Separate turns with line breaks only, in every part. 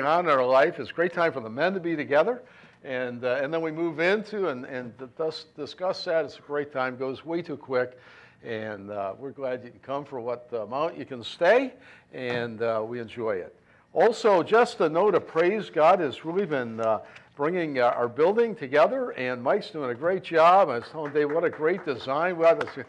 on in our life. It's a great time for the men to be together. And then we move into and discuss that. It's a great time. It goes way too quick. And we're glad you can come for what amount you can stay. And we enjoy it. Also, just a note of praise, God has really been bringing our building together. And Mike's doing a great job. I was telling Dave, what a great design.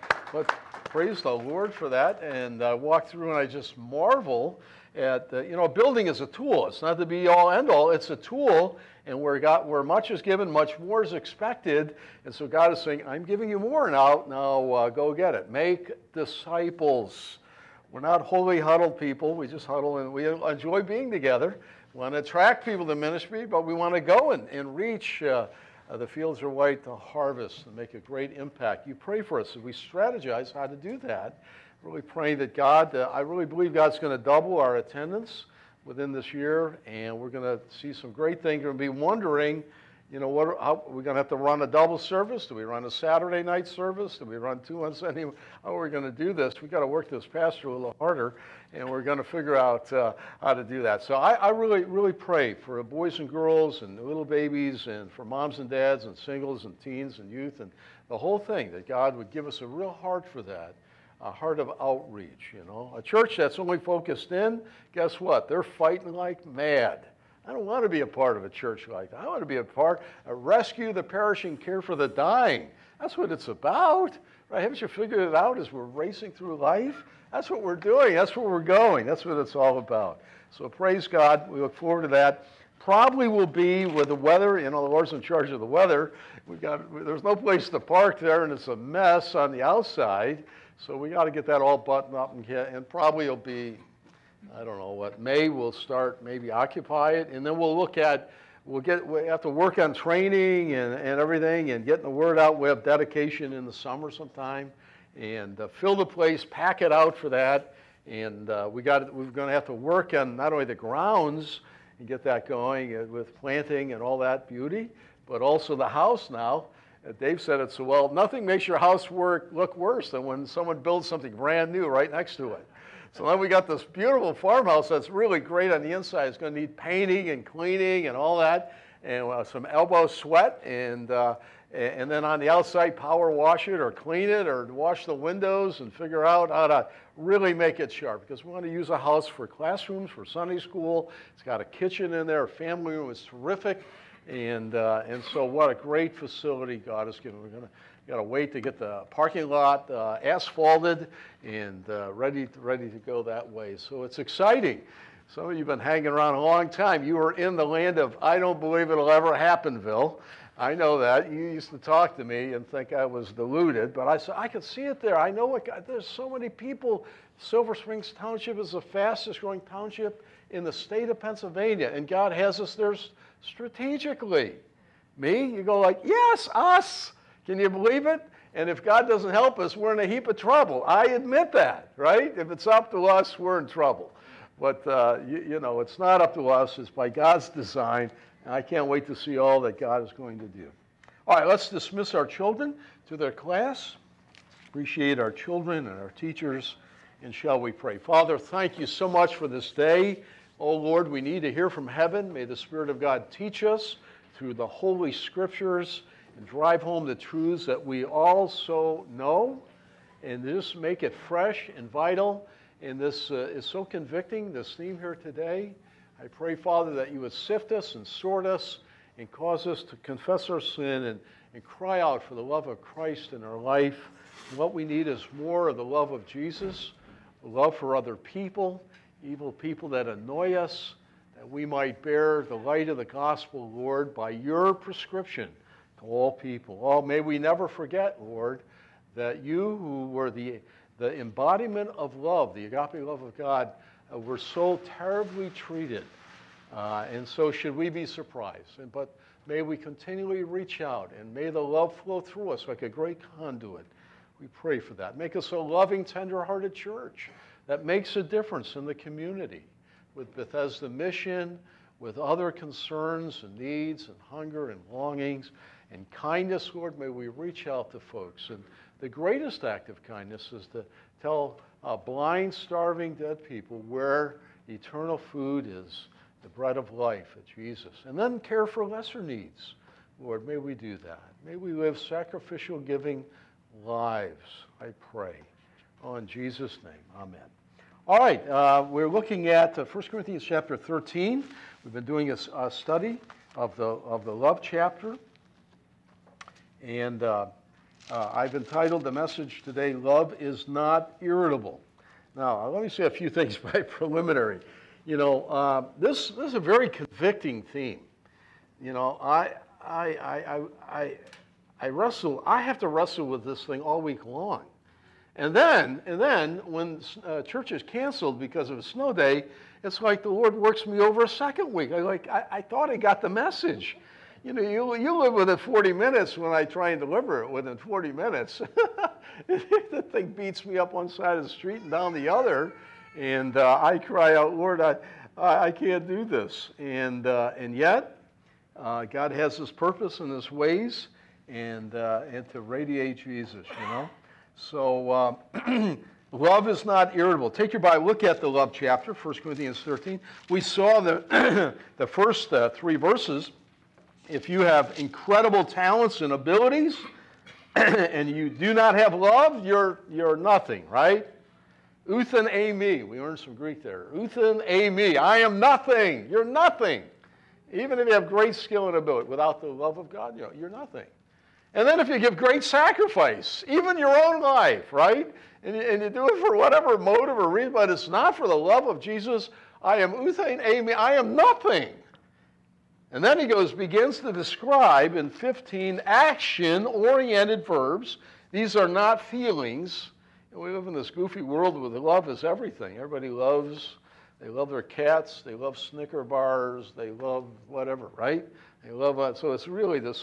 Praise the Lord for that. And I walked through and I just marvel at, a building is a tool. It's not the be-all, end-all. It's a tool, and where much is given, much more is expected. And so God is saying, I'm giving you more now. Now go get it. Make disciples. We're not holy huddled people. We just huddle and we enjoy being together. We want to attract people to ministry, but we want to go and reach the fields are white to harvest and make a great impact. You pray for us as we strategize how to do that. Really praying that God, I really believe God's going to double our attendance within this year, and we're going to see some great things. We're going to be wondering, how we're going to have to run a double service. Do we run a Saturday night service? Do we run 2 on Sunday? How are we going to do this? We've got to work this pastor a little harder, and we're going to figure out how to do that. So I really, really pray for boys and girls and little babies and for moms and dads and singles and teens and youth and the whole thing, that God would give us a real heart for that. A heart of outreach, A church that's only focused in, guess what? They're fighting like mad. I don't want to be a part of a church like that. I want to be a part of rescue the perishing, care for the dying. That's what it's about, right? Haven't you figured it out as we're racing through life? That's what we're doing. That's where we're going. That's what it's all about. So praise God. We look forward to that. Probably will be with the weather. The Lord's in charge of the weather. There's no place to park there, and it's a mess on the outside. So we got to get that all buttoned up and probably it'll be, I don't know what, May we'll start maybe occupy it, and then we have to work on training and everything and getting the word out. We have dedication in the summer sometime and fill the place, pack it out for that, and we're going to have to work on not only the grounds and get that going with planting and all that beauty, but also the house now. Dave said it so well, nothing makes your house look worse than when someone builds something brand new right next to it. So then we got this beautiful farmhouse that's really great on the inside. It's going to need painting and cleaning and all that, and some elbow sweat, and then on the outside, power wash it or clean it or wash the windows and figure out how to really make it sharp, because we want to use a house for classrooms, for Sunday school. It's got a kitchen in there, a family room. It's terrific. And so what a great facility God has given. We're got to wait to get the parking lot asphalted and ready to go that way. So it's exciting. Some of you have been hanging around a long time. You were in the land of I don't believe it'll ever happenville. I know that. You used to talk to me and think I was deluded, but I said I could see it there. I know what God, there's so many people. Silver Springs Township is the fastest growing township in the state of Pennsylvania, and God has us there strategically. You go like, yes, us. Can you believe it? And if God doesn't help us, we're in a heap of trouble. I admit that, right? If it's up to us, we're in trouble. But, it's not up to us. It's by God's design. And I can't wait to see all that God is going to do. All right, let's dismiss our children to their class. Appreciate our children and our teachers. And shall we pray? Father, thank you so much for this day. Oh, Lord, we need to hear from heaven. May the Spirit of God teach us through the Holy Scriptures and drive home the truths that we also know, and just make it fresh and vital. And this is so convicting, this theme here today. I pray, Father, that you would sift us and sort us and cause us to confess our sin and cry out for the love of Christ in our life. And what we need is more of the love of Jesus, the love for other people, evil people that annoy us, that we might bear the light of the gospel, Lord, by your prescription to all people. Oh, may we never forget, Lord, that you who were the embodiment of love, the agape love of God, were so terribly treated. And so should we be surprised. But may we continually reach out, and may the love flow through us like a great conduit. We pray for that. Make us a loving, tender-hearted church that makes a difference in the community with Bethesda Mission, with other concerns and needs and hunger and longings and kindness. Lord, may we reach out to folks. And the greatest act of kindness is to tell blind, starving, dead people where eternal food is the bread of life at Jesus. And then care for lesser needs. Lord, may we do that. May we live sacrificial giving lives, I pray. Oh, in Jesus' name, amen. All right, we're looking at 1 Corinthians chapter 13. We've been doing a study of the love chapter. And I've entitled the message today, Love is Not Irritable. Now, let me say a few things by preliminary. You know, this is a very convicting theme. You know, I have to wrestle with this thing all week long. And then when church is canceled because of a snow day, it's like the Lord works me over a second week. I thought I got the message. You know, you live within 40 minutes when I try and deliver it within 40 minutes. The thing beats me up one side of the street and down the other, and I cry out, Lord, I can't do this. And yet, God has His purpose and His ways, and to radiate Jesus, you know. So love is not irritable. Take your Bible, look at the love chapter, 1 Corinthians 13. We saw the first 3 verses. If you have incredible talents and abilities and you do not have love, you're nothing, right? Outhen eimi. We learned some Greek there. Outhen eimi. I am nothing. You're nothing. Even if you have great skill and ability, without the love of God, you're nothing. And then if you give great sacrifice, even your own life, right? And you do it for whatever motive or reason, but it's not for the love of Jesus. I am outhen eimi. I am nothing. And then he begins to describe in 15 action-oriented verbs. These are not feelings. We live in this goofy world where love is everything. Everybody loves. They love their cats. They love Snicker bars. They love whatever, right? They love. So it's really this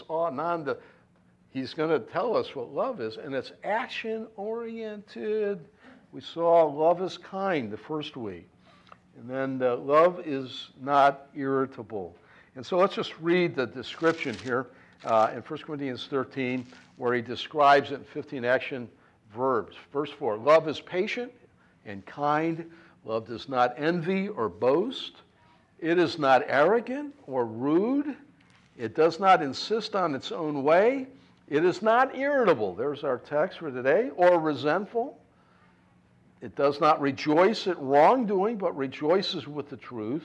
he's going to tell us what love is, and it's action-oriented. We saw love is kind the first week. And then love is not irritable. And so let's just read the description here in 1 Corinthians 13, where he describes it in 15 action verbs. Verse 4, love is patient and kind. Love does not envy or boast. It is not arrogant or rude. It does not insist on its own way. It is not irritable. There's our text for today. Or resentful. It does not rejoice at wrongdoing, but rejoices with the truth.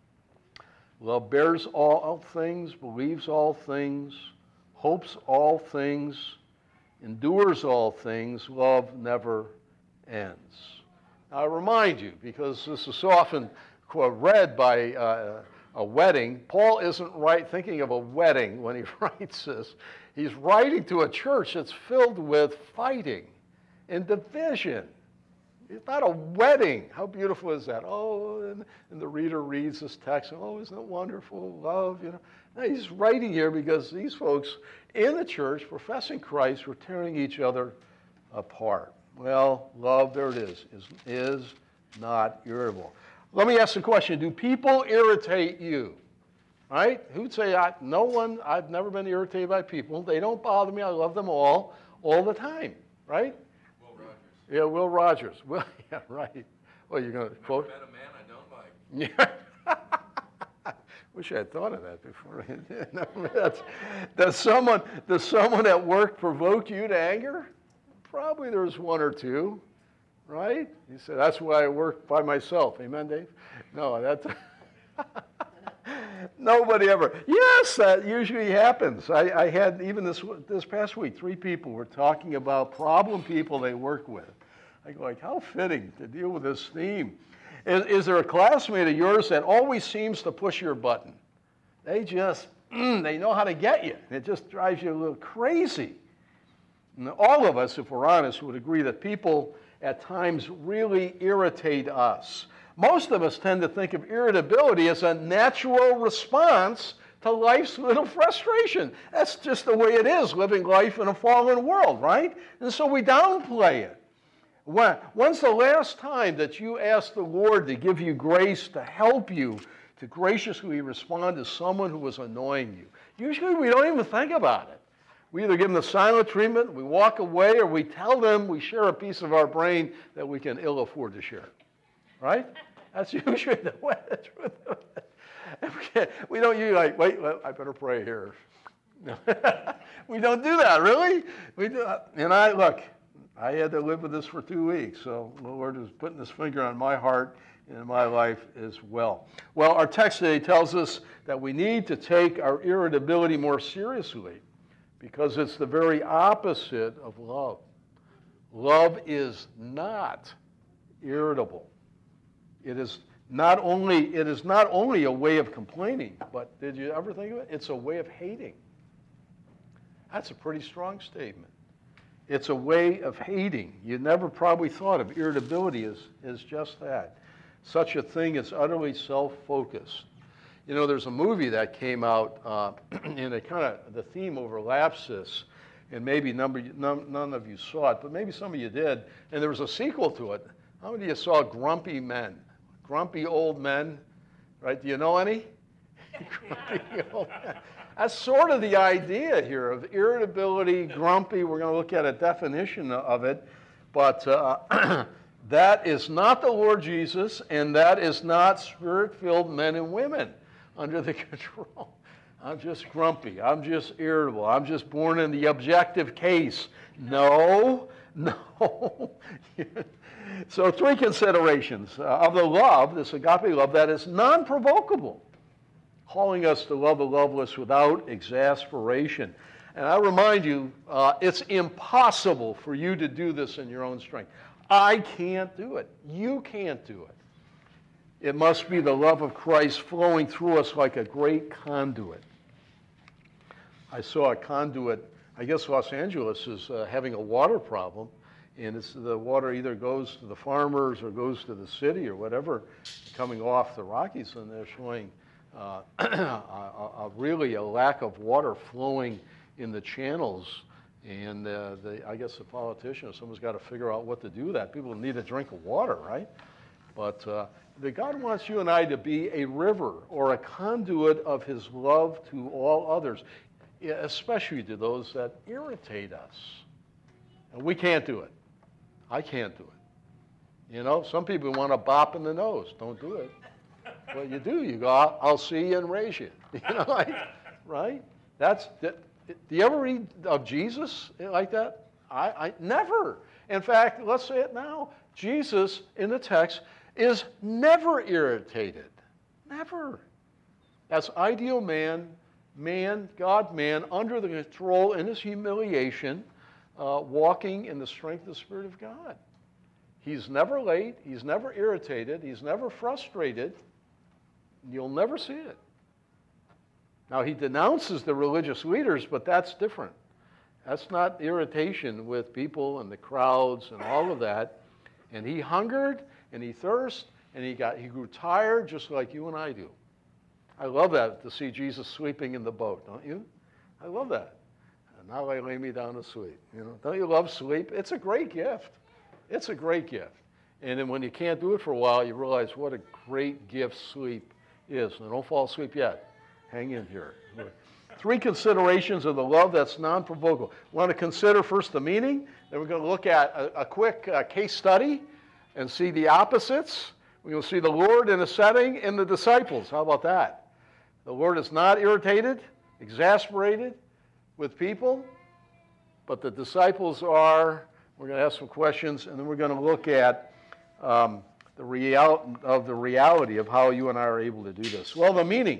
Love bears all things, believes all things, hopes all things, endures all things. Love never ends. Now, I remind you, because this is so often read by a wedding, Paul isn't thinking of a wedding when he writes this. He's writing to a church that's filled with fighting and division. It's not a wedding. How beautiful is that? Oh, and the reader reads this text, and oh, isn't it wonderful? Love, you know. No, he's writing here because these folks in the church professing Christ were tearing each other apart. Well, love, there it is not irritable. Let me ask the question, do people irritate you? Right? Who'd say, no one, I've never been irritated by people. They don't bother me. I love them all the time. Right? Yeah, Will Rogers. Well, yeah, right. Well, you're going to quote?
I've met a man I don't like.
Yeah. Wish I had thought of that before. Does someone at work provoke you to anger? Probably there's one or two, right? You said, that's why I work by myself. Amen, Dave? No, that's... Nobody ever. Yes, that usually happens. I had, even this past week, 3 people were talking about problem people they work with. I go, like, how fitting to deal with this theme. Is there a classmate of yours that always seems to push your button? They just, they know how to get you. It just drives you a little crazy. And all of us, if we're honest, would agree that people at times really irritate us. Most of us tend to think of irritability as a natural response to life's little frustration. That's just the way it is, living life in a fallen world, right? And so we downplay it. When's the last time that you asked the Lord to give you grace to help you to graciously respond to someone who was annoying you? Usually we don't even think about it. We either give them the silent treatment, we walk away, or we tell them we share a piece of our brain that we can ill afford to share. Right? That's usually the way. We don't usually like, wait, I better pray here. We don't do that, really. We do, and I had to live with this for 2 weeks, so the Lord is putting his finger on my heart and in my life as well. Well, our text today tells us that we need to take our irritability more seriously because it's the very opposite of love. Love is not irritable. It is not only a way of complaining, but did you ever think of it? It's a way of hating. That's a pretty strong statement. It's a way of hating. You never probably thought of irritability as just that. Such a thing is utterly self-focused. You know, there's a movie that came out, and it kind of, the theme overlaps this, and maybe none of you saw it, but maybe some of you did, and there was a sequel to it. How many of you saw Grumpy Men? Grumpy old men, right? Do you know any? Grumpy old men. That's sort of the idea here of irritability, grumpy. We're going to look at a definition of it, but that is not the Lord Jesus, and that is not spirit-filled men and women under the control. I'm just grumpy. I'm just irritable. I'm just born in the objective case. No. So 3 considerations of the love, this agape love, that is non-provocable, calling us to love the loveless without exasperation. And I remind you, it's impossible for you to do this in your own strength. I can't do it. You can't do it. It must be the love of Christ flowing through us like a great conduit. I saw a conduit, I guess Los Angeles is having a water problem, and the water either goes to the farmers or goes to the city or whatever, coming off the Rockies, and they're showing really a lack of water flowing in the channels. And I guess the politicians, someone's got to figure out what to do with that. People need a drink of water, right? But God wants you and I to be a river or a conduit of his love to all others, especially to those that irritate us. And we can't do it. I can't do it. You know, some people want to bop in the nose. Don't do it. Well, you do. You go, I'll see you and raise you. You know, like, right? Do you ever read of Jesus like that? I never. In fact, let's say it now. Jesus, in the text, is never irritated. Never. As ideal man, God-man, under the control in his humiliation, walking in the strength of the Spirit of God. He's never late. He's never irritated. He's never frustrated. You'll never see it. Now, he denounces the religious leaders, but that's different. That's not irritation with people and the crowds and all of that. And he hungered and he thirsted and he grew tired just like you and I do. I love that, to see Jesus sleeping in the boat, don't you? I love that. And now I lay me down to sleep. You know, don't you love sleep? It's a great gift. It's a great gift. And then when you can't do it for a while, you realize what a great gift sleep is. Now, don't fall asleep yet. Hang in here. 3 considerations of the love that's non-provocable. We want to consider first the meaning. Then we're going to look at a quick case study and see the opposites. We're going to see the Lord in a setting and the disciples. How about that? The Lord is not irritated, exasperated with people, but the disciples are. We're going to ask some questions, and then we're going to look at the reality of how you and I are able to do this. Well, the meaning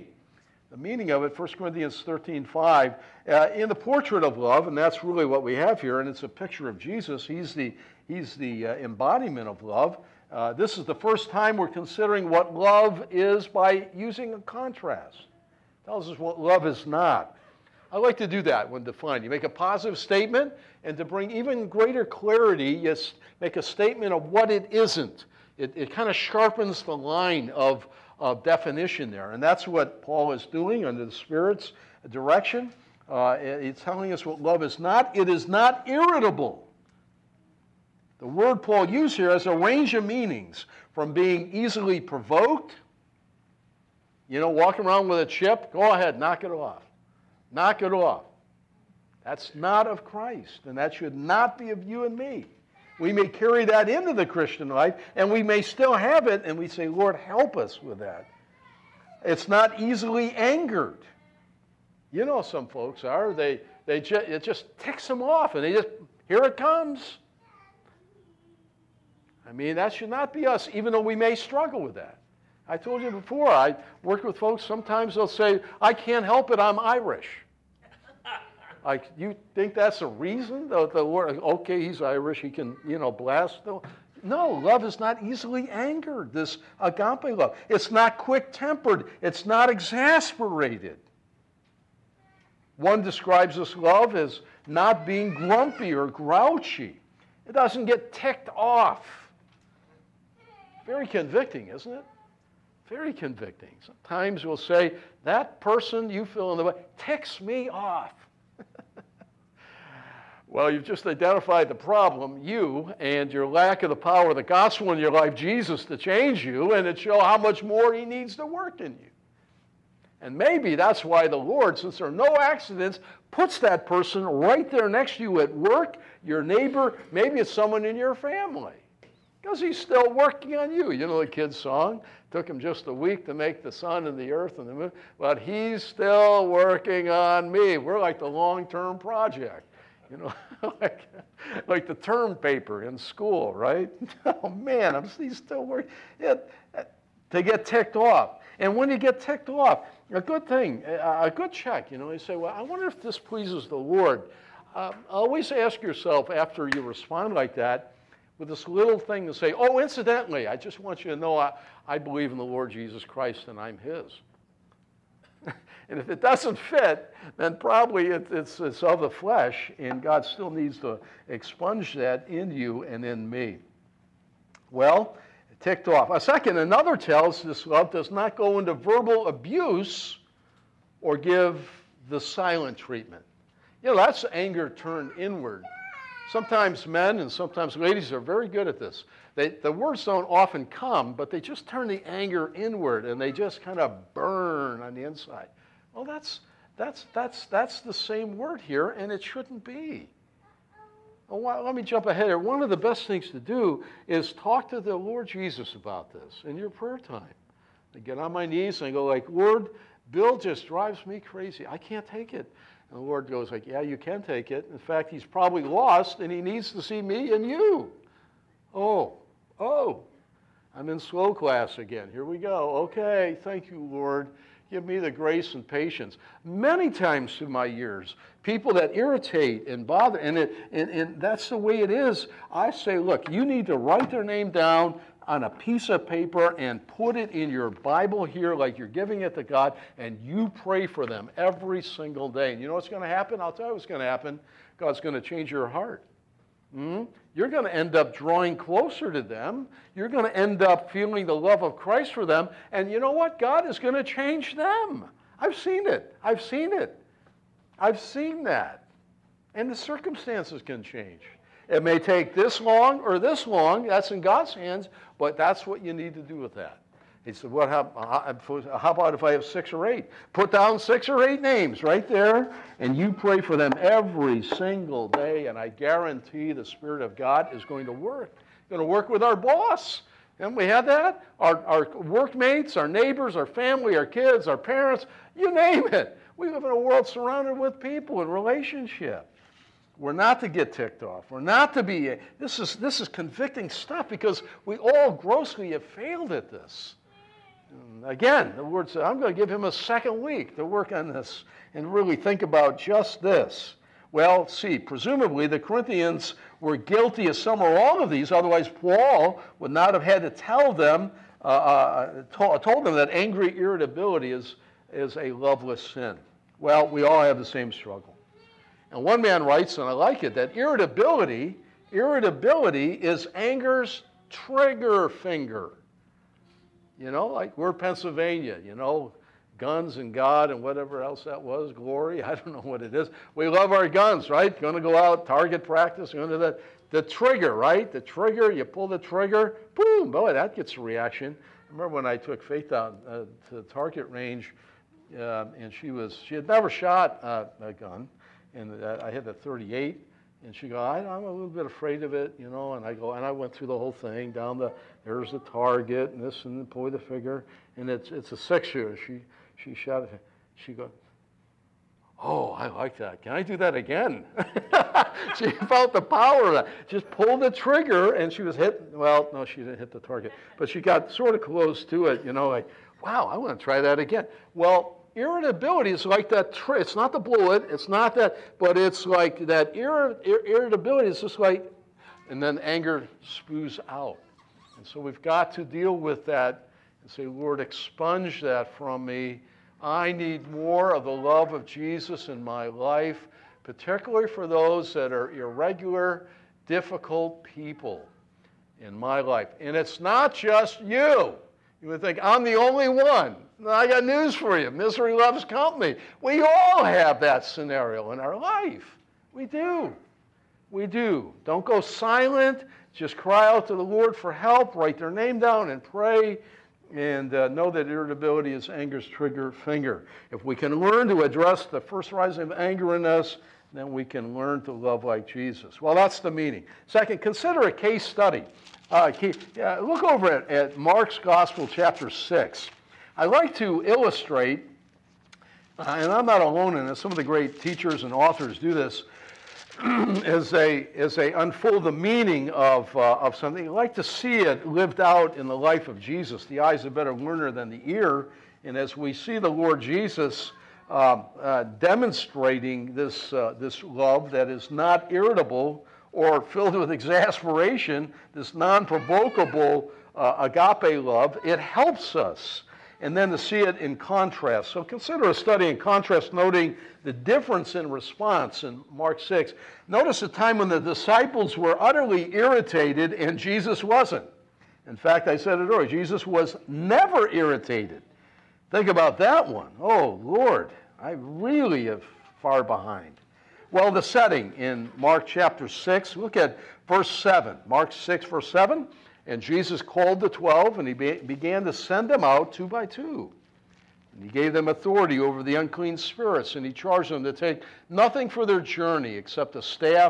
of it, 1 Corinthians 13:5, in the portrait of love, and that's really what we have here, and it's a picture of Jesus. He's the embodiment of love. This is the first time we're considering what love is by using a contrast. It tells us what love is not. I like to do that when defined. You make a positive statement, and to bring even greater clarity, you make a statement of what it isn't. It kind of sharpens the line of definition there. And that's what Paul is doing under the Spirit's direction. It's telling us what love is not. It is not irritable. The word Paul used here has a range of meanings, from being easily provoked, walking around with a chip, go ahead, knock it off. Knock it off. That's not of Christ, and that should not be of you and me. We may carry that into the Christian life, and we may still have it, and we say, Lord, help us with that. It's not easily angered. You know some folks are. It just ticks them off, and here it comes. I mean, that should not be us, even though we may struggle with that. I told you before, I work with folks, sometimes they'll say, I can't help it, I'm Irish. You think that's a reason? The word, okay, he's Irish, he can, blast. No, love is not easily angered, this agape love. It's not quick-tempered. It's not exasperated. One describes this love as not being grumpy or grouchy. It doesn't get ticked off. Very convicting, isn't it? Very convicting. Sometimes we'll say, that person, you fill in the blank, ticks me off. Well, you've just identified the problem, you and your lack of the power of the gospel in your life, Jesus, to change you, and it shows how much more he needs to work in you. And maybe that's why the Lord, since there are no accidents, puts that person right there next to you at work, your neighbor, maybe it's someone in your family. Because he's still working on you. You know the kid's song? Took him just a week to make the sun and the earth and the moon, but he's still working on me. We're like the long-term project. Like the term paper in school, right? Oh man, he's still working. To get ticked off. And when you get ticked off, a good thing, a good check, you say, well, I wonder if this pleases the Lord. Always ask yourself after you respond like that, with this little thing to say, oh, incidentally, I just want you to know I believe in the Lord Jesus Christ and I'm his. And if it doesn't fit, then probably it's of the flesh, and God still needs to expunge that in you and in me. Well, ticked off. Another tells this love does not go into verbal abuse or give the silent treatment. That's anger turned inward. Sometimes men and sometimes ladies are very good at this. The words don't often come, but they just turn the anger inward, and they just kind of burn on the inside. Well, that's the same word here, and it shouldn't be. Well, let me jump ahead here. One of the best things to do is talk to the Lord Jesus about this in your prayer time. I get on my knees and I go like, Lord, Bill just drives me crazy. I can't take it. And the Lord goes like, yeah, you can take it. In fact, he's probably lost, and he needs to see me and you. Oh, I'm in slow class again. Here we go. Okay, thank you, Lord. Give me the grace and patience. Many times through my years, people that irritate and bother, and that's the way it is. I say, look, you need to write their name down on a piece of paper and put it in your Bible here like you're giving it to God, and you pray for them every single day. And you know what's going to happen? I'll tell you what's going to happen. God's going to change your heart. You're going to end up drawing closer to them. You're going to end up feeling the love of Christ for them. And you know what? God is going to change them. I've seen it. I've seen that. And the circumstances can change. It may take this long or this long. That's in God's hands. But that's what you need to do with that. He said, how about if I have 6 or 8? Put down 6 or 8 names right there, and you pray for them every single day, and I guarantee the Spirit of God is going to work. Going to work with our boss. Haven't we had that? Our workmates, our neighbors, our family, our kids, our parents, you name it. We live in a world surrounded with people and relationship. We're not to get ticked off. We're not to be. This is convicting stuff because we all grossly have failed at this. Again, the Lord said, I'm going to give him a second week to work on this and really think about just this. Well, see, presumably the Corinthians were guilty of some or all of these, otherwise Paul would not have had to tell them, told them that angry irritability is a loveless sin. Well, we all have the same struggle. And one man writes, and I like it, that irritability is anger's trigger finger. Like we're Pennsylvania, guns and God and whatever else that was, glory, I don't know what it is. We love our guns, right? Going to go out, target practice, going to the trigger, right? The trigger, you pull the trigger, boom, boy, that gets a reaction. I remember when I took Faith down to the target range, and she had never shot a gun, and I had the .38. And she goes, I'm a little bit afraid of it, and I went through the whole thing, there's the target, and this, and pull the figure. and it's a 6-shooter. She shot it. She goes, "Oh, I like that. Can I do that again?" She felt the power of that. Just pulled the trigger, and she was hit. Well, no, she didn't hit the target, but she got sort of close to it. Like, wow, I want to try that again. Well, irritability is like that. It's not the bullet. It's not that, but it's like that. Irritability is just like, and then anger spews out. And so we've got to deal with that and say, Lord, expunge that from me. I need more of the love of Jesus in my life, particularly for those that are irregular, difficult people in my life. And it's not just you. You would think, I'm the only one. I got news for you. Misery loves company. We all have that scenario in our life. We do. We do. Don't go silent. Just cry out to the Lord for help. Write their name down and pray. And know that irritability is anger's trigger finger. If we can learn to address the first rising of anger in us, then we can learn to love like Jesus. Well, that's the meaning. Second, consider a case study. Look over at Mark's Gospel, chapter 6. I like to illustrate, and I'm not alone in this, some of the great teachers and authors do this, as they unfold the meaning of something. I like to see it lived out in the life of Jesus. The eye is a better learner than the ear, and as we see the Lord Jesus demonstrating this love that is not irritable or filled with exasperation, this non-provocable agape love, it helps us. And then to see it in contrast. So consider a study in contrast, noting the difference in response in Mark 6. Notice a time when the disciples were utterly irritated and Jesus wasn't. In fact, I said it earlier, Jesus was never irritated. Think about that one. Oh, Lord, I really am far behind. Well, the setting in Mark chapter 6, look at verse 7. Mark 6, verse 7. And Jesus called the 12, and he began to send them out 2 by 2. And he gave them authority over the unclean spirits, and he charged them to take nothing for their journey except a staff,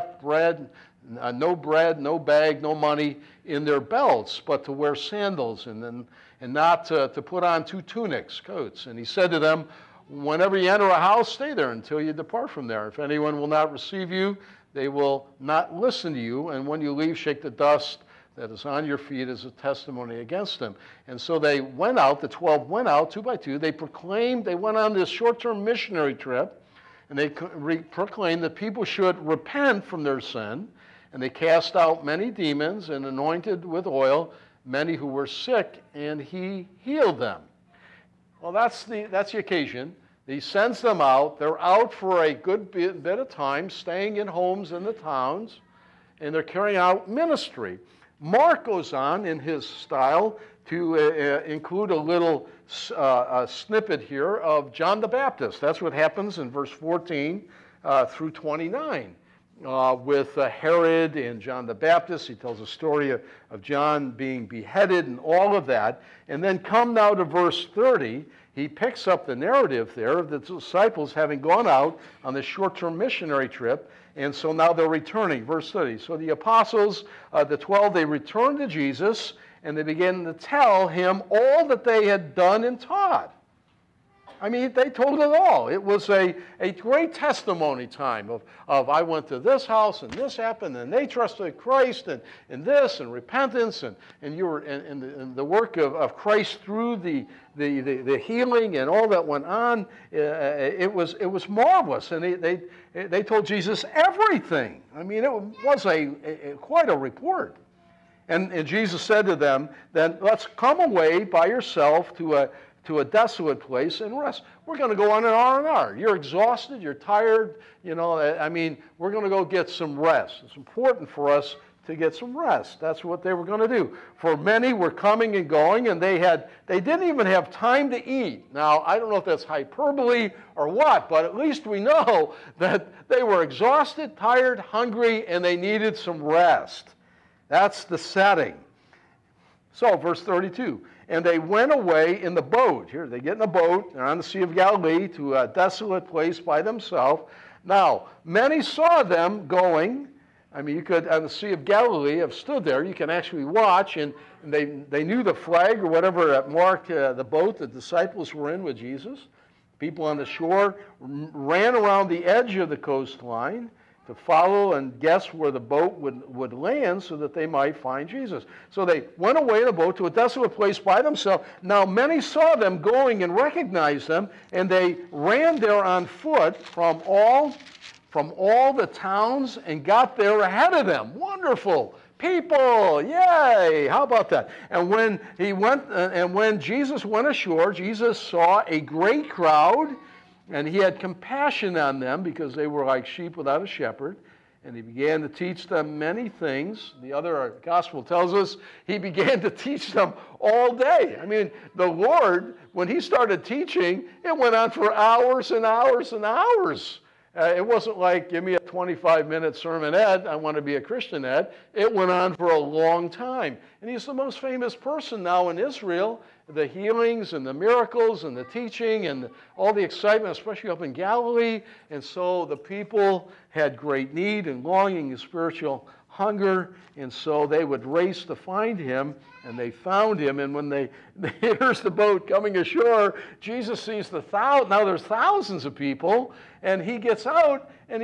no bag, no money in their belts, but to wear sandals, and not to put on 2 tunics, coats. And he said to them, whenever you enter a house, stay there until you depart from there. If anyone will not receive you, they will not listen to you. And when you leave, shake the dust that is on your feet as a testimony against them. And so they went out, the 12 went out 2 by 2. They proclaimed, they went on this short-term missionary trip, and they proclaimed that people should repent from their sin. And they cast out many demons and anointed with oil many who were sick, and he healed them. Well, that's the occasion. He sends them out. They're out for a good bit of time, staying in homes in the towns, and they're carrying out ministry. Mark goes on in his style to include a little snippet here of John the Baptist. That's what happens in verse 14 through 29 with Herod and John the Baptist. He tells a story of John being beheaded and all of that. And then come now to verse 30. He picks up the narrative there of the disciples having gone out on this short-term missionary trip, and so now they're returning. Verse 30. So the apostles, the 12, they returned to Jesus, and they began to tell him all that they had done and taught. I mean, they told it all. It was a great testimony time of I went to this house and this happened and they trusted Christ and this and repentance and you were in the work of Christ through the healing and all that went on. It was marvelous, and they told Jesus everything. I mean, it was quite a report. And Jesus said to them, then let's come away by yourself to a desolate place and rest. We're going to go on an R&R. You're exhausted, you're tired, I mean, we're going to go get some rest. It's important for us to get some rest. That's what they were going to do. For many were coming and going, and they didn't even have time to eat. Now, I don't know if that's hyperbole or what, but at least we know that they were exhausted, tired, hungry, and they needed some rest. That's the setting. So, verse 32. And they went away in the boat. Here, they get in a boat. They're on the Sea of Galilee to a desolate place by themselves. Now, many saw them going, I mean, you could, on the Sea of Galilee, have stood there. You can actually watch, and they knew the flag or whatever that marked the boat the disciples were in with Jesus. People on the shore ran around the edge of the coastline to follow and guess where the boat would land so that they might find Jesus. So they went away in a boat to a desolate place by themselves. Now many saw them going and recognized them, and they ran there on foot from all the towns and got there ahead of them. Wonderful people, yay! How about that? And when Jesus went ashore, Jesus saw a great crowd, and he had compassion on them because they were like sheep without a shepherd. And he began to teach them many things. The other gospel tells us he began to teach them all day. I mean, the Lord, when he started teaching, it went on for hours and hours and hours. It wasn't like, give me a 25-minute sermon, Ed, I want to be a Christian, Ed. It went on for a long time. And he's the most famous person now in Israel. The healings and the miracles and the teaching and all the excitement, especially up in Galilee. And so the people had great need and longing and spiritual hunger, and so they would race to find him, and they found him. And when here's the boat coming ashore, Jesus sees now there's thousands of people, and he gets out and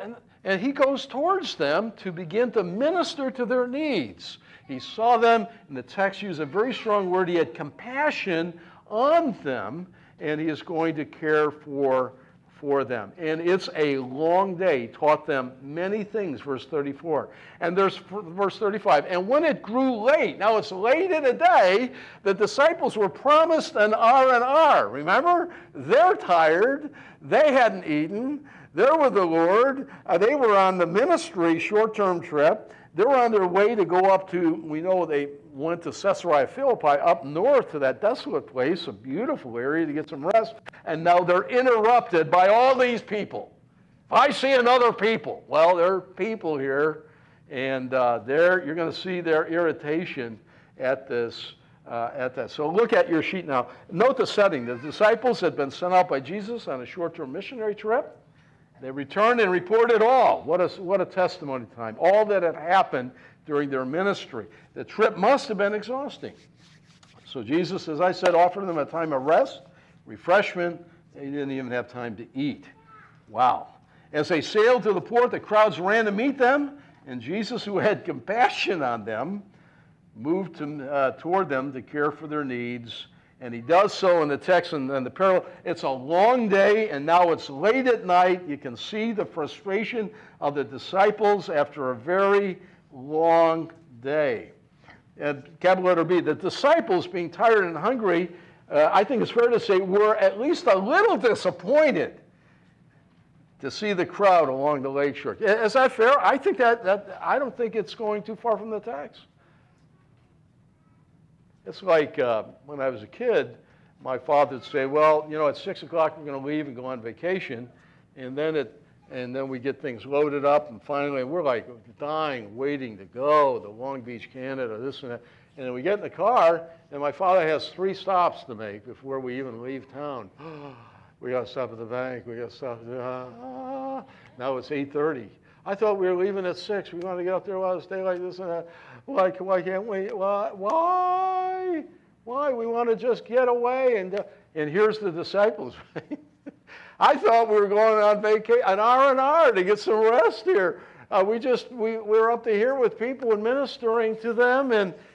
he goes towards them to begin to minister to their needs. He saw them, and the text used a very strong word. He had compassion on them, and he is going to care for them. And it's a long day. He taught them many things, verse 34. And there's verse 35. And when it grew late, now it's late in the day, the disciples were promised an R&R. Remember? They're tired. They hadn't eaten. They're with the Lord. They were on the ministry short-term trip. They were on their way to go up to, we know they went to Caesarea Philippi, up north to that desolate place, a beautiful area to get some rest, and now they're interrupted by all these people. I see another people. Well, there are people here, and you're going to see their irritation at this. So look at your sheet now. Note the setting. The disciples had been sent out by Jesus on a short-term missionary trip. They returned and reported all. What a testimony time. All that had happened during their ministry. The trip must have been exhausting. So Jesus, as I said, offered them a time of rest, refreshment. They didn't even have time to eat. Wow. As they sailed to the port, the crowds ran to meet them, and Jesus, who had compassion on them, moved toward them to care for their needs. And he does so in the text and the parallel. It's a long day, and now it's late at night. You can see the frustration of the disciples after a very long day. And capital letter B, the disciples, being tired and hungry, I think it's fair to say, were at least a little disappointed to see the crowd along the lakeshore. Is that fair? I think I don't think it's going too far from the text. It's like when I was a kid, my father would say, well, at 6 o'clock we're going to leave and go on vacation, and then we get things loaded up, and finally we're like dying, waiting to go to Long Beach, Canada, this and that. And then we get in the car, and my father has 3 stops to make before we even leave town. We got to stop at the bank. We got to stop. Now it's 8:30. I thought we were leaving at 6. We want to get up there while it's daylight, this and that. Why can't we? Why? We want to just get away. And here's the disciples. I thought we were going on vacation, an R&R to get some rest here. We're up to here with people and ministering to them.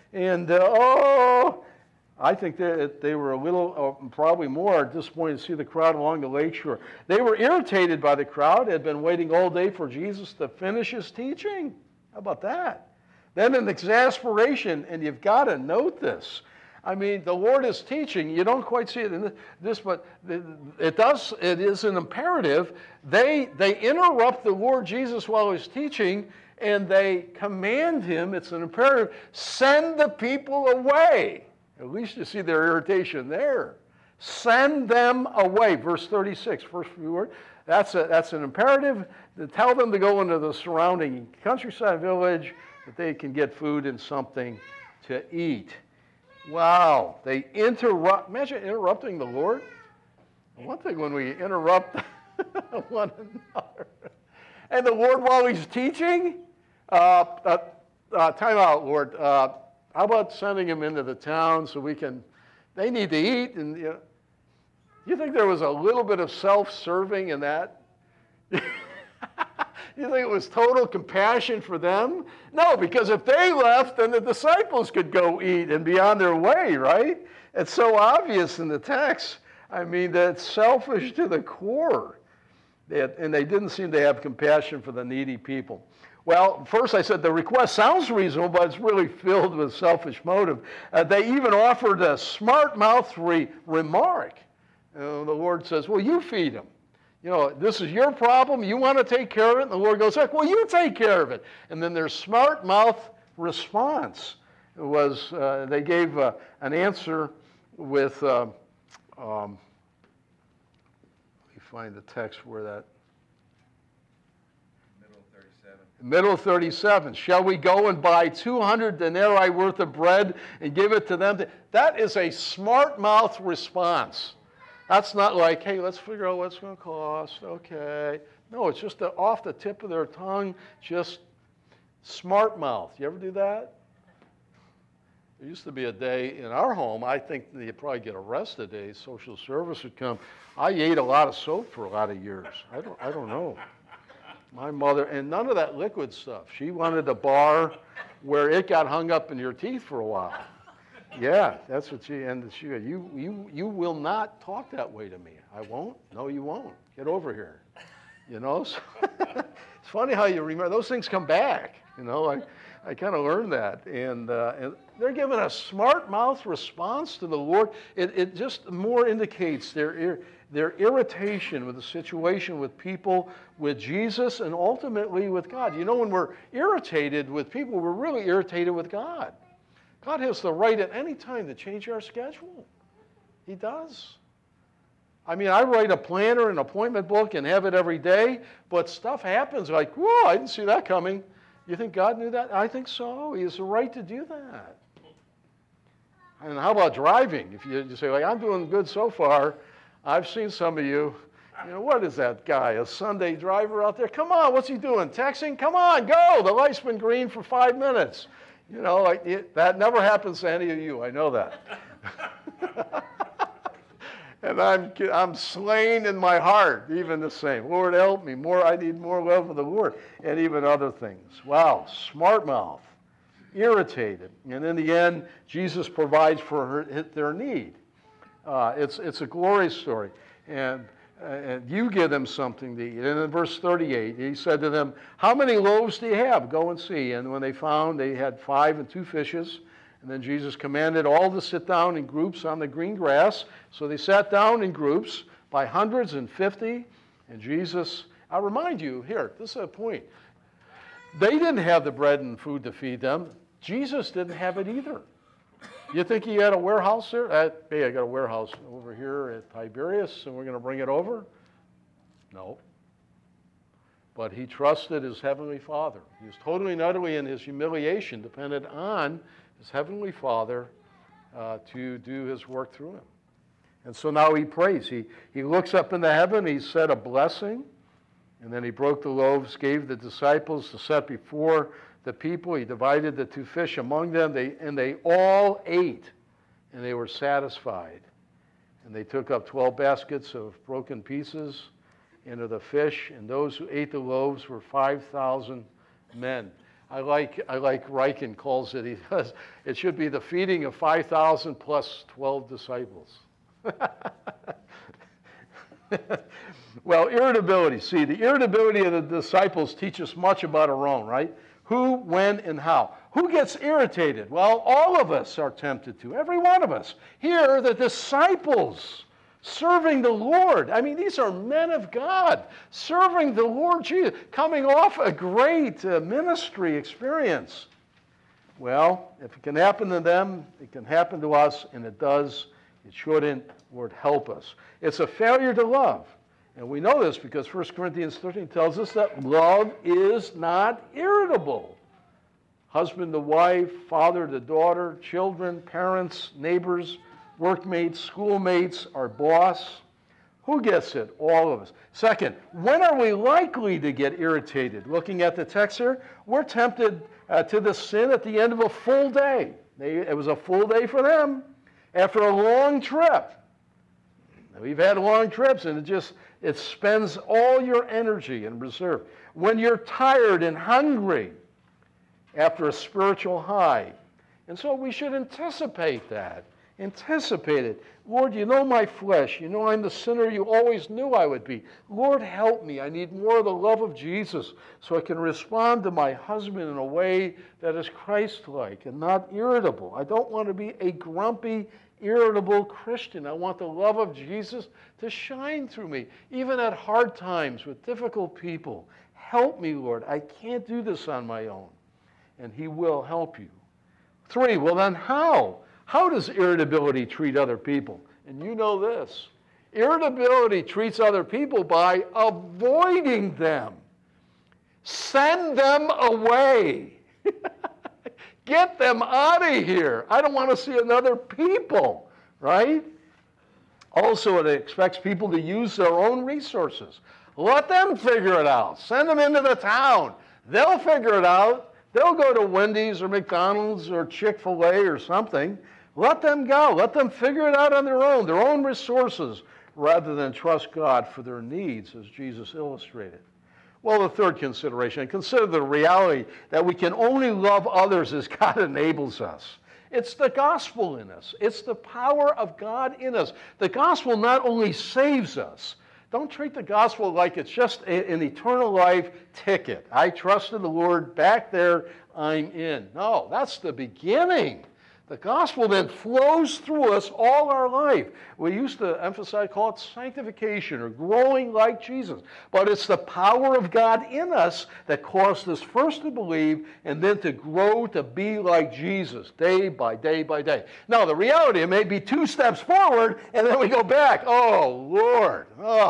I think that they were a little, probably more, disappointed to see the crowd along the lakeshore. They were irritated by the crowd, had been waiting all day for Jesus to finish his teaching. How about that? Then an exasperation, and you've got to note this. I mean, the Lord is teaching. You don't quite see it in this, but it is an imperative. They interrupt the Lord Jesus while he's teaching, and they command him, it's an imperative, send the people away. At least you see their irritation there. Send them away. Verse 36, first few words. That's an imperative to tell them to go into the surrounding countryside village that they can get food and something to eat. Wow. They interrupt. Imagine interrupting the Lord. One thing when we interrupt one another. And the Lord, while he's teaching, Time out, Lord. How about sending them into the town so they need to eat? And you think there was a little bit of self-serving in that? You think it was total compassion for them? No, because if they left, then the disciples could go eat and be on their way, right? It's so obvious in the text. I mean, that's selfish to the core. And they didn't seem to have compassion for the needy people. Well, first I said the request sounds reasonable, but it's really filled with selfish motive. They even offered a smart-mouthed remark. The Lord says, well, you feed them. This is your problem. You want to take care of it? And the Lord goes, well, you take care of it. And then their smart-mouth response was they gave an answer with, let me find the text where that. Middle of 37. Shall we go and buy 200 denarii worth of bread and give it to them? That is a smart-mouth response. That's not like, hey, let's figure out what it's going to cost. Okay. No, it's just off the tip of their tongue, just smart mouth. You ever do that? There used to be a day in our home, I think you'd probably get arrested. A social service would come. I ate a lot of soap for a lot of years. I don't know. My mother, and none of that liquid stuff. She wanted a bar where it got hung up in your teeth for a while. Yeah, that's what she goes, you will not talk that way to me. I won't? No, you won't. Get over here. So it's funny how you remember. Those things come back. I kind of learned that. And they're giving a smart mouth response to the Lord. It just more indicates their irritation with the situation with people, with Jesus, and ultimately with God. When we're irritated with people, we're really irritated with God. God has the right at any time to change our schedule. He does. I mean, I write a planner, an appointment book, and have it every day, but stuff happens like, whoa, I didn't see that coming. You think God knew that? I think so. He has the right to do that. And how about driving? If you say, I'm doing good so far, I've seen some of you, what is that guy, a Sunday driver out there? Come on, what's he doing? Texting? Come on, go. The light's been green for 5 minutes. That never happens to any of you. I know that. And I'm slain in my heart, even the same. Lord, help me. I need more love of the Lord. And even other things. Wow, smart mouth, irritated. And in the end, Jesus provides for their need. It's a glorious story. And you give them something to eat. And in verse 38, he said to them, how many loaves do you have? Go and see. And when they found, they had 5 and 2 fishes. And then Jesus commanded all to sit down in groups on the green grass. So they sat down in groups by hundreds and 50. And Jesus, I'll remind you here, this is a point. They didn't have the bread and food to feed them. Jesus didn't have it either. You think he had a warehouse there? Hey, I got a warehouse over here at Tiberias, and we're going to bring it over? No. But he trusted his heavenly Father. He was totally and utterly in his humiliation dependent on his heavenly Father to do his work through him. And so now he prays. He looks up into heaven, he said a blessing, and then he broke the loaves, gave the disciples to set before the people. He divided the 2 fish among them, and they all ate, and they were satisfied. And they took up 12 baskets of broken pieces into the fish, and those who ate the loaves were 5,000 men. I like Ryken calls it, he does, it should be the feeding of 5,000 plus 12 disciples. Well, irritability. See, the irritability of the disciples teaches much about our own, right? Who, when, and how. Who gets irritated? Well, all of us are tempted to, every one of us. Here, the disciples serving the Lord. I mean, these are men of God serving the Lord Jesus, coming off a great ministry experience. Well, if it can happen to them, it can happen to us, and it does. It shouldn't. Lord, help us. It's a failure to love. And we know this because 1 Corinthians 13 tells us that love is not irritable. Husband to wife, father to daughter, children, parents, neighbors, workmates, schoolmates, our boss. Who gets it? All of us. Second, when are we likely to get irritated? Looking at the text here, we're tempted to the sin at the end of a full day. It was a full day for them after a long trip. We've had long trips, and it spends all your energy and reserve. When you're tired and hungry after a spiritual high. And so we should anticipate that. Anticipate it. Lord, you know my flesh. You know I'm the sinner you always knew I would be. Lord, help me. I need more of the love of Jesus so I can respond to my husband in a way that is Christ-like and not irritable. I don't want to be a grumpy, irritable Christian. I want the love of Jesus to shine through me, even at hard times with difficult people. Help me, Lord. I can't do this on my own. And he will help you. 3, well then how? How does irritability treat other people? And you know this. Irritability treats other people by avoiding them. Send them away. Get them out of here. I don't want to see another people, right? Also, it expects people to use their own resources. Let them figure it out. Send them into the town. They'll figure it out. They'll go to Wendy's or McDonald's or Chick-fil-A or something. Let them go. Let them figure it out on their own resources, rather than trust God for their needs, as Jesus illustrated. Well, the third consideration, consider the reality that we can only love others as God enables us. It's the gospel in us. It's the power of God in us. The gospel not only saves us. Don't treat the gospel like it's just an eternal life ticket. I trusted the Lord, back there, I'm in. No, that's the beginning. The gospel then flows through us all our life. We used to call it sanctification or growing like Jesus. But it's the power of God in us that caused us first to believe and then to grow to be like Jesus day by day by day. Now, the reality, it may be 2 steps forward and then we go back. Oh, Lord.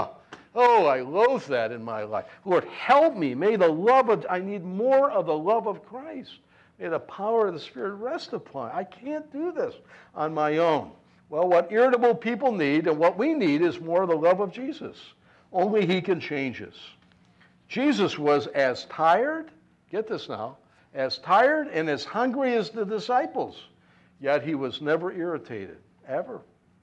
Oh, I loathe that in my life. Lord, help me. I need more of the love of Christ. May the power of the Spirit rest upon. I can't do this on my own. Well, what irritable people need and what we need is more of the love of Jesus. Only he can change us. Jesus was as tired, get this now, as tired and as hungry as the disciples, yet he was never irritated, ever.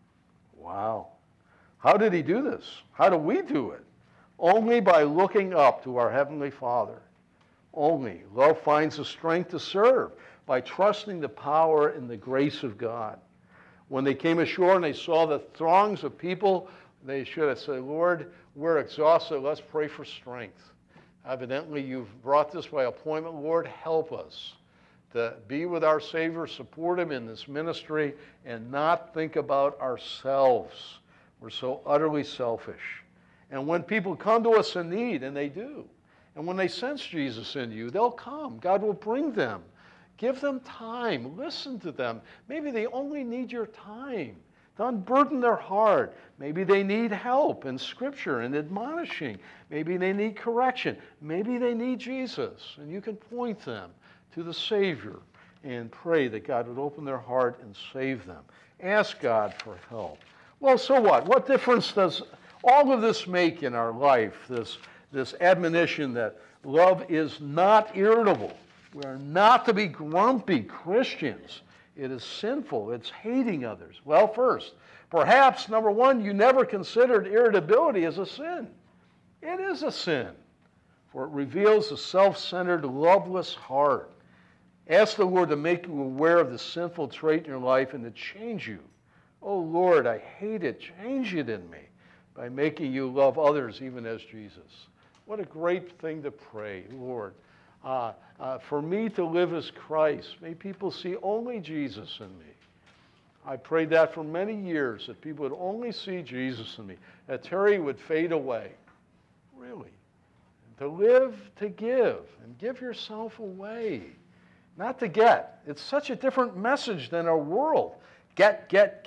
Wow. How did he do this? How do we do it? Only by looking up to our Heavenly Father. Only. Love finds the strength to serve by trusting the power and the grace of God. When they came ashore and they saw the throngs of people, they should have said, Lord, we're exhausted. Let's pray for strength. Evidently, you've brought this by appointment. Lord, help us to be with our Savior, support him in this ministry, and not think about ourselves. We're so utterly selfish. And when people come to us in need, and they do, and when they sense Jesus in you, they'll come. God will bring them. Give them time. Listen to them. Maybe they only need your time to unburden their heart. Maybe they need help in Scripture and admonishing. Maybe they need correction. Maybe they need Jesus. And you can point them to the Savior and pray that God would open their heart and save them. Ask God for help. Well, so what? What difference does all of this make in our life? This admonition that love is not irritable. We are not to be grumpy Christians. It is sinful. It's hating others. Well, first, perhaps, number one, you never considered irritability as a sin. It is a sin, for it reveals a self-centered, loveless heart. Ask the Lord to make you aware of the sinful trait in your life and to change you. Oh, Lord, I hate it. Change it in me by making you love others even as Jesus. What a great thing to pray, Lord. For me to live as Christ, may people see only Jesus in me. I prayed that for many years, that people would only see Jesus in me, that Terry would fade away. Really. To live, to give, and give yourself away. Not to get. It's such a different message than our world. Get,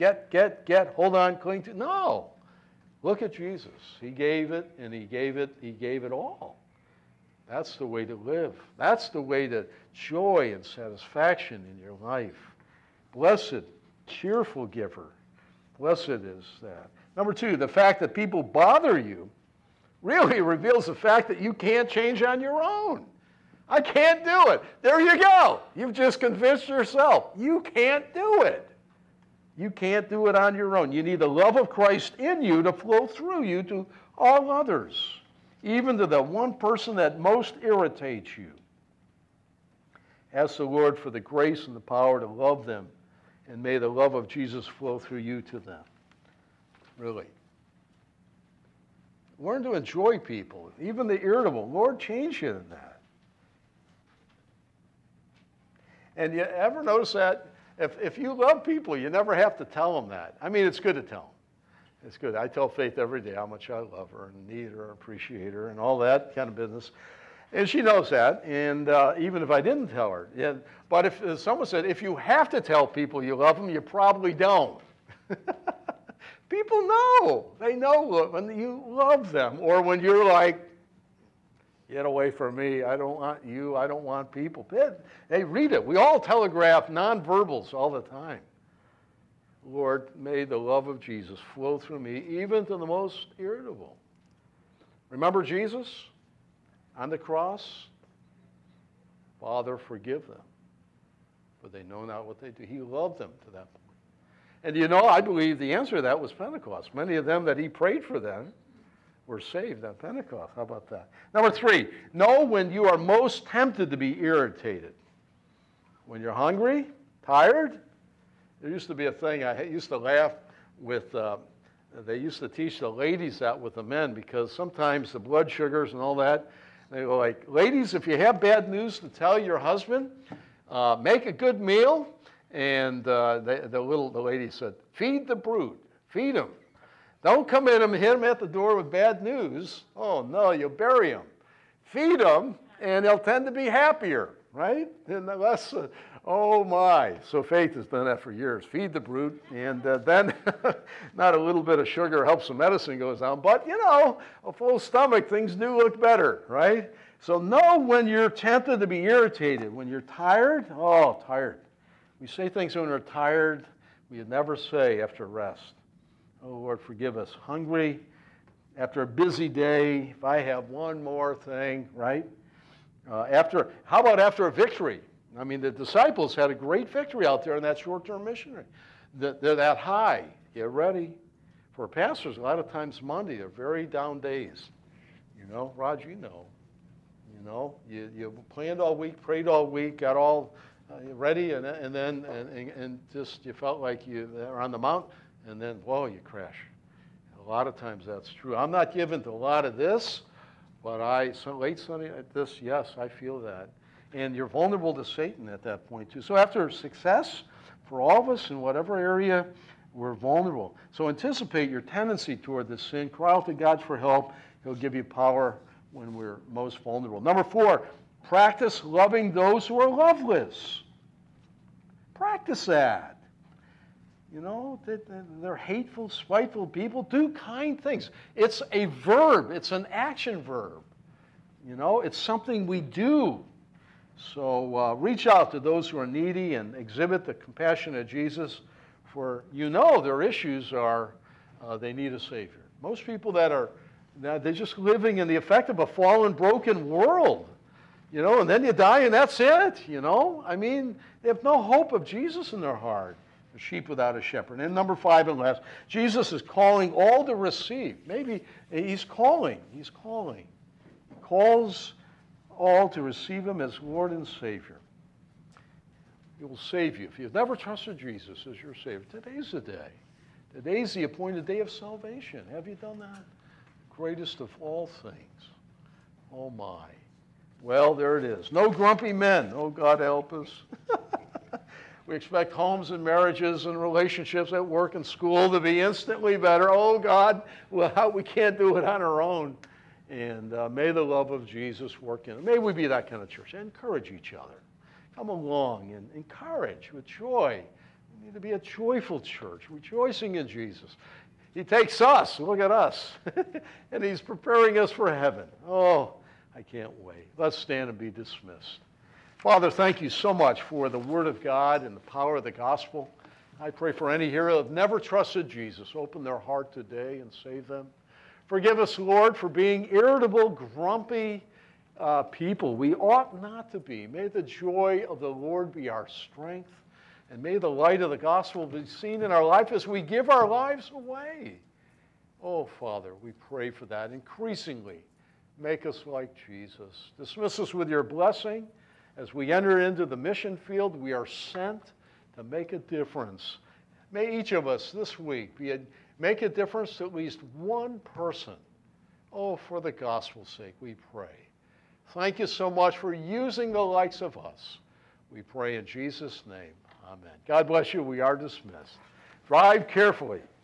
hold on, cling to. No. Look at Jesus. He gave it, and he gave it all. That's the way to live. That's the way to joy and satisfaction in your life. Blessed, cheerful giver. Blessed is that. Number two, the fact that people bother you really reveals the fact that you can't change on your own. I can't do it. There you go. You've just convinced yourself. You can't do it. You can't do it on your own. You need the love of Christ in you to flow through you to all others, even to the one person that most irritates you. Ask the Lord for the grace and the power to love them, and may the love of Jesus flow through you to them. Really. Learn to enjoy people, even the irritable. Lord, change you in that. And you ever notice that? If you love people, you never have to tell them that. I mean, it's good to tell them. It's good. I tell Faith every day how much I love her and need her and appreciate her and all that kind of business. And she knows that, and even if I didn't tell her. Yeah, but if someone said, if you have to tell people you love them, you probably don't. People know. They know when you love them, or when you're like, get away from me, I don't want you, I don't want people. Hey, read it. We all telegraph nonverbals all the time. Lord, may the love of Jesus flow through me, even to the most irritable. Remember Jesus on the cross? Father, forgive them, for they know not what they do. He loved them to that point. And you know, I believe the answer to that was Pentecost. Many of them that he prayed for them were saved at Pentecost. How about that? Number three, know when you are most tempted to be irritated. When you're hungry, tired. There used to be a thing, I used to laugh with, they used to teach the ladies that with the men, because sometimes the blood sugars and all that, they go like, ladies, if you have bad news to tell your husband, make a good meal. And the lady said, feed the brood, feed him. Don't come in and hit him at the door with bad news. Oh, no, you'll bury him. Feed him, and they'll tend to be happier, right? And that's, oh, my. So Faith has done that for years. Feed the brood, and then not a little bit of sugar helps the medicine goes down. But, you know, a full stomach, things do look better, right? So know when you're tempted to be irritated. When you're tired, oh, tired. We say things when we're tired we never say after rest. Oh, Lord, forgive us. Hungry, after a busy day, if I have one more thing, right? How about after a victory? I mean, the disciples had a great victory out there in that short-term missionary. They're that high. Get ready. For pastors, a lot of times Monday are very down days. You know, Roger, you know. You know, you planned all week, prayed all week, got all ready, and then just you felt like you were on the mount, and then, whoa, you crash. A lot of times that's true. I'm not given to a lot of this, but late Sunday at this, yes, I feel that. And you're vulnerable to Satan at that point, too. So after success, for all of us in whatever area, we're vulnerable. So anticipate your tendency toward this sin. Cry out to God for help. He'll give you power when we're most vulnerable. Number 4, practice loving those who are loveless. Practice that. You know, they're hateful, spiteful people. Do kind things. It's a verb. It's an action verb. You know, it's something we do. So reach out to those who are needy and exhibit the compassion of Jesus, for you know their issues are they need a Savior. Most people they're just living in the effect of a fallen, broken world. You know, and then you die and that's it, you know. I mean, they have no hope of Jesus in their heart. A sheep without a shepherd. And number 5 and last, Jesus is calling all to receive. Maybe he's calling. He's calling. He calls all to receive him as Lord and Savior. He will save you. If you've never trusted Jesus as your Savior, today's the day. Today's the appointed day of salvation. Have you done that? Greatest of all things. Oh my. Well, there it is. No grumpy men. Oh, God help us. We expect homes and marriages and relationships at work and school to be instantly better. Oh, God, well, we can't do it on our own. And may the love of Jesus work in it. May we be that kind of church. Encourage each other. Come along and encourage with joy. We need to be a joyful church, rejoicing in Jesus. He takes us, look at us, and he's preparing us for heaven. Oh, I can't wait. Let's stand and be dismissed. Father, thank you so much for the Word of God and the power of the gospel. I pray for any here that have never trusted Jesus. Open their heart today and save them. Forgive us, Lord, for being irritable, grumpy people. We ought not to be. May the joy of the Lord be our strength, and may the light of the gospel be seen in our life as we give our lives away. Oh, Father, we pray for that. Increasingly, make us like Jesus. Dismiss us with your blessing. As we enter into the mission field, we are sent to make a difference. May each of us this week make a difference to at least one person. Oh, for the gospel's sake, we pray. Thank you so much for using the likes of us. We pray in Jesus' name. Amen. God bless you. We are dismissed. Drive carefully.